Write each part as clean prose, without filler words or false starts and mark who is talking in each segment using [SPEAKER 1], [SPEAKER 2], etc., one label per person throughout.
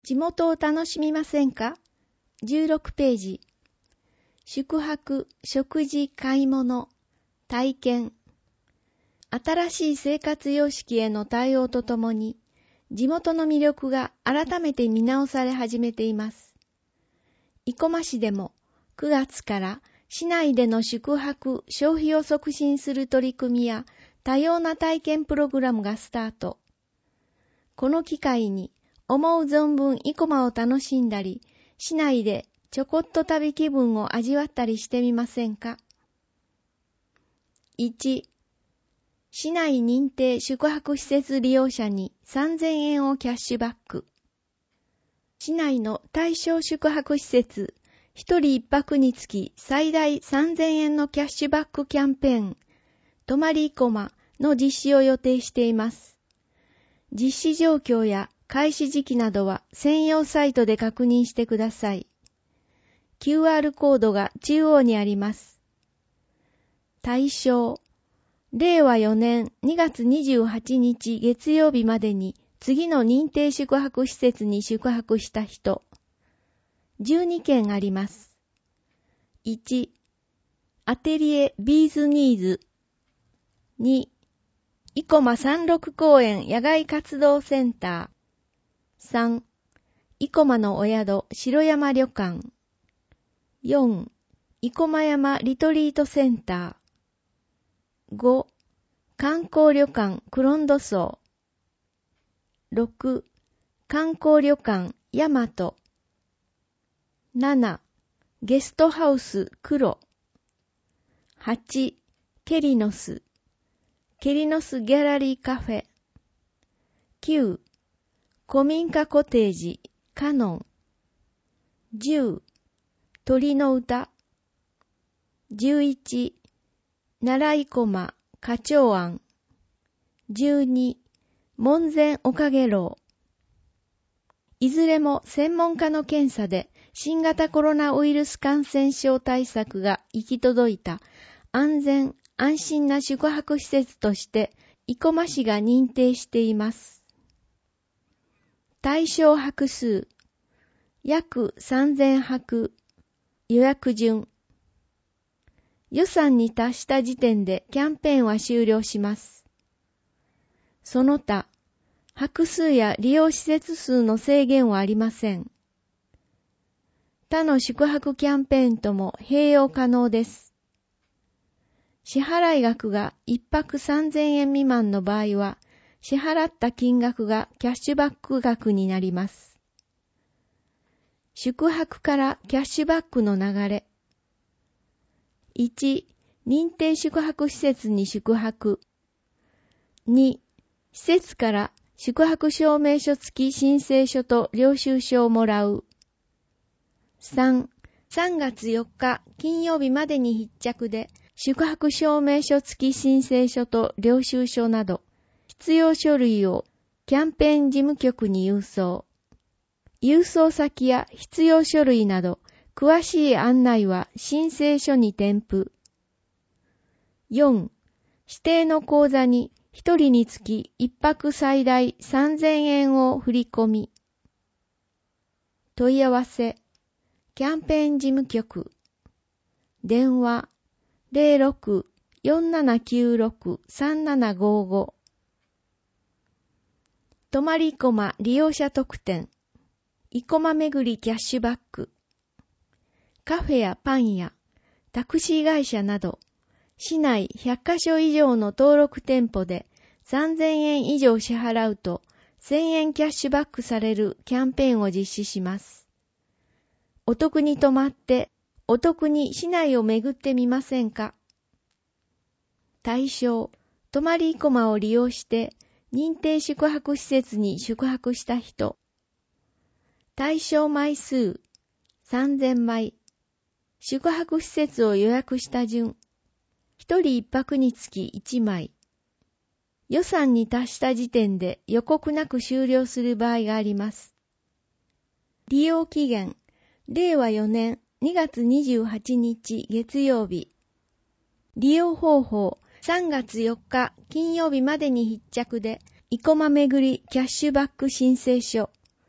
[SPEAKER 1] 地元を楽しみませんか？ 16 ページ。宿泊、食事、買い物、体験。新しい生活様式への対応とともに、地元の魅力が改めて見直され始めています。生駒市でも9月から市内での宿泊・消費を促進する取り組みや多様な体験プログラムがスタート。この機会に思う存分生駒を楽しんだり、市内でちょこっと旅気分を味わったりしてみませんか？ 1. 市内認定宿泊施設利用者に3000円をキャッシュバック。市内の対象宿泊施設、1人1泊につき最大3000円のキャッシュバックキャンペーン、泊まり生駒の実施を予定しています。実施状況や開始時期などは専用サイトで確認してください。QR コードが中央にあります。対象、令和4年2月28日月曜日までに次の認定宿泊施設に宿泊した人。12件あります。1、アテリエビーズニーズ。2、生駒山麓公園野外活動センター。3、生駒のお宿城山旅館。4、生駒山リトリートセンター。5、観光旅館クロンド荘。6、観光旅館大和。7、ゲストハウス黒。8、ケリノスギャラリーカフェ。9、古民家コテージカノン。10、鳥の歌。11、奈良生駒花鳥庵。12、門前おかげ楼。いずれも専門家の検査で新型コロナウイルス感染症対策が行き届いた安全安心な宿泊施設として生駒市が認定しています。対象泊数約3000泊。予約順。予算に達した時点でキャンペーンは終了します。その他、泊数や利用施設数の制限はありません。他の宿泊キャンペーンとも併用可能です。支払い額が1泊3000円未満の場合は、支払った金額がキャッシュバック額になります。宿泊からキャッシュバックの流れ。1、認定宿泊施設に宿泊。2、施設から宿泊証明書付き申請書と領収書をもらう。3月4日金曜日までに必着で宿泊証明書付き申請書と領収書など必要書類をキャンペーン事務局に郵送。郵送先や必要書類など詳しい案内は申請書に添付。4、指定の口座に1人につき1泊最大3000円を振り込み。問い合わせ。キャンペーン事務局。電話 06-4796-3755。泊まり生駒利用者特典。生駒巡りキャッシュバック。カフェやパン屋、タクシー会社など、市内100カ所以上の登録店舗で3000円以上支払うと1000円キャッシュバックされるキャンペーンを実施します。お得に泊まってお得に市内を巡ってみませんか？対象、泊まり生駒を利用して認定宿泊施設に宿泊した人。対象枚数3000枚。宿泊施設を予約した順。1人1泊につき1枚。予算に達した時点で予告なく終了する場合があります。利用期限、令和4年2月28日月曜日。利用方法、3月4日金曜日までに必着で、生駒巡りキャッシュバック申請書。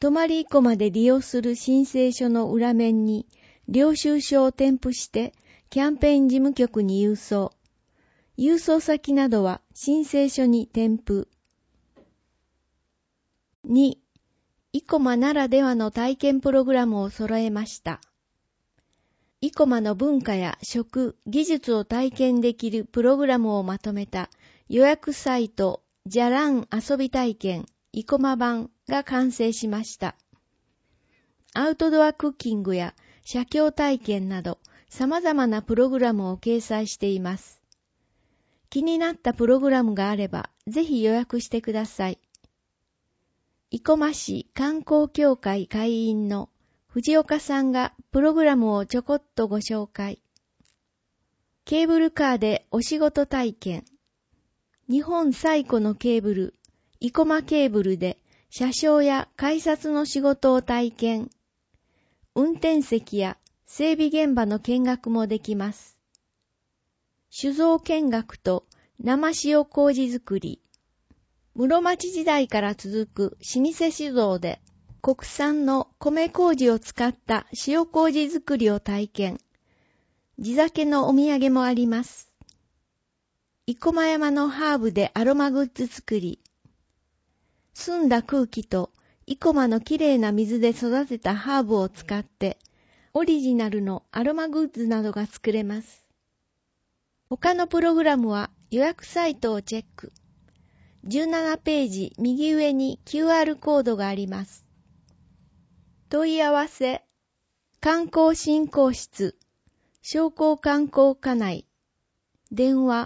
[SPEAKER 1] 泊まり以降まで利用する申請書の裏面に領収書を添付してキャンペーン事務局に郵送。郵送先などは申請書に添付。2、イコマならではの体験プログラムを揃えました。イコマの文化や食、技術を体験できるプログラムをまとめた予約サイト、じゃらん遊び体験、イコマ版が完成しました。アウトドアクッキングや写経体験など様々なプログラムを掲載しています。気になったプログラムがあればぜひ予約してください。生駒市観光協会会員の藤岡さんがプログラムをちょこっとご紹介。ケーブルカーでお仕事体験。日本最古のケーブル、生駒ケーブルで車掌や改札の仕事を体験。運転席や整備現場の見学もできます。酒造見学と生塩麹作り。室町時代から続く老舗酒造で国産の米麹を使った塩麹作りを体験。地酒のお土産もあります。生駒山のハーブでアロマグッズ作り。澄んだ空気と生駒のきれいな水で育てたハーブを使ってオリジナルのアロマグッズなどが作れます。他のプログラムは予約サイトをチェック。17ページ右上に QR コードがあります。問い合わせ。観光振興室。商工観光課内。電話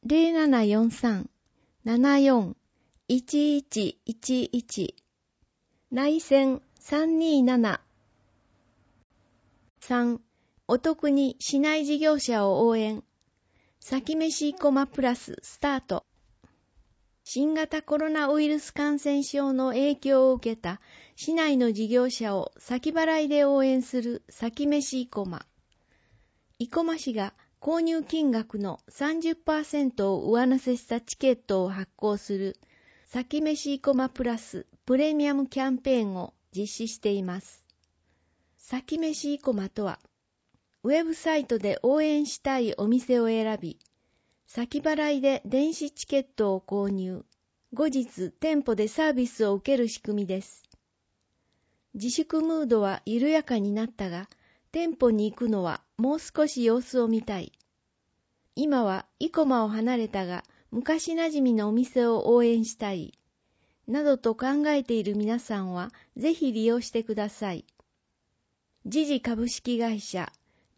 [SPEAKER 1] 0743-74-1111。内線327。3. お得に市内事業者を応援。先飯生駒プラススタート。新型コロナウイルス感染症の影響を受けた市内の事業者を先払いで応援する先飯生駒。生駒市が購入金額の 30% を上乗せしたチケットを発行する先飯生駒プラスプレミアムキャンペーンを実施しています。先飯生駒とは、ウェブサイトで応援したいお店を選び、先払いで電子チケットを購入、後日店舗でサービスを受ける仕組みです。自粛ムードは緩やかになったが、店舗に行くのはもう少し様子を見たい。今は生駒を離れたが、昔なじみのお店を応援したい。などと考えている皆さんは、ぜひ利用してください。時事株式会社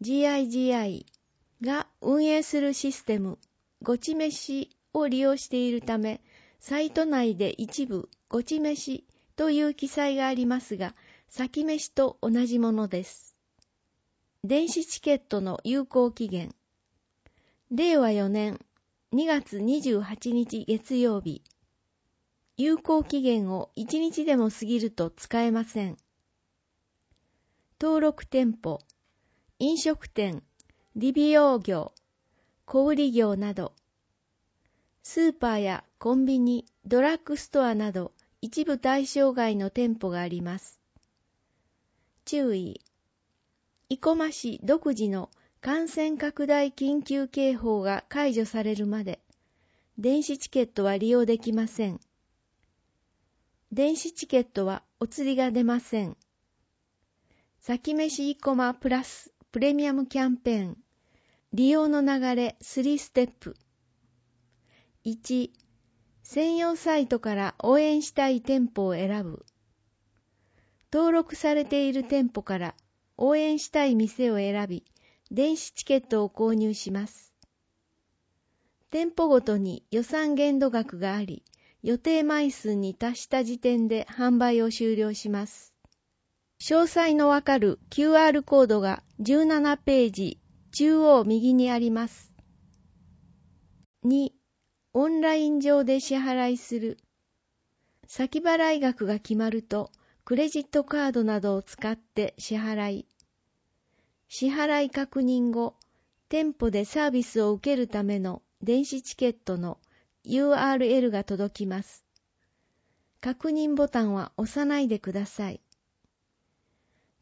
[SPEAKER 1] GIGI が運営するシステム、ごち飯を利用しているため、サイト内で一部ごち飯という記載がありますが、先飯と同じものです。電子チケットの有効期限。令和4年2月28日月曜日。有効期限を1日でも過ぎると使えません。登録店舗、飲食店、理美容業、小売業など、スーパーやコンビニ、ドラッグストアなど一部対象外の店舗があります。注意。生駒市独自の感染拡大緊急警報が解除されるまで、電子チケットは利用できません。電子チケットはお釣りが出ません。先飯生駒プラスプレミアムキャンペーン。利用の流れ3ステップ。1、専用サイトから応援したい店舗を選ぶ。登録されている店舗から応援したい店を選び、電子チケットを購入します。店舗ごとに予算限度額があり、予定枚数に達した時点で販売を終了します。詳細のわかる QR コードが17ページ中央右にあります。2、オンライン上で支払いする。先払い額が決まると、クレジットカードなどを使って支払い。支払い確認後、店舗でサービスを受けるための電子チケットの URL が届きます。確認ボタンは押さないでください。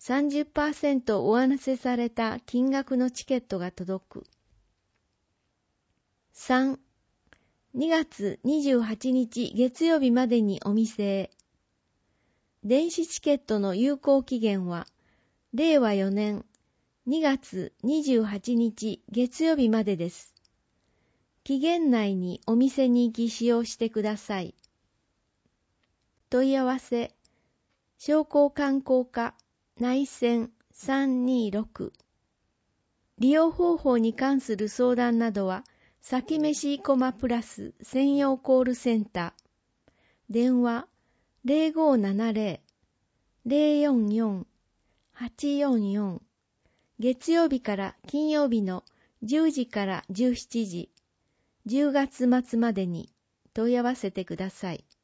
[SPEAKER 1] 30% 上乗せされた金額のチケットが届く。3、2月28日月曜日までにお店へ。電子チケットの有効期限は、令和4年2月28日月曜日までです。期限内にお店に行き使用してください。問い合わせ、商工観光課内線326。利用方法に関する相談などは、先飯コマプラス専用コールセンター。電話0570-044-844。月曜日から金曜日の10時から17時、10月末までに問い合わせてください。